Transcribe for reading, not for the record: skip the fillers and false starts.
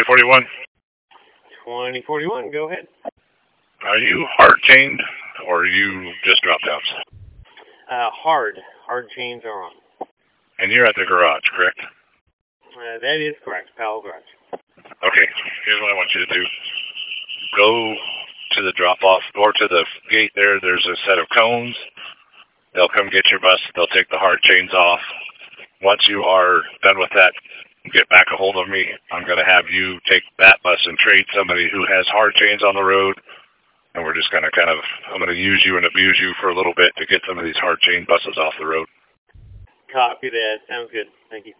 2041. 2041, go ahead. Are you hard chained or are you just drop downs? Hard chains are on. And you're at the garage, correct? That is correct, Powell Garage. Okay, here's what I want you to do. Go to the drop-off, or to the gate there. There's a set of cones. They'll come get your bus. They'll take the hard chains off. Once you are done with that, get back a hold of me. I'm going to have you take that bus and trade somebody who has hard chains on the road. And we're just going to I'm going to use you and abuse you for a little bit to get some of these hard chain buses off the road. Copy that. Sounds good. Thank you.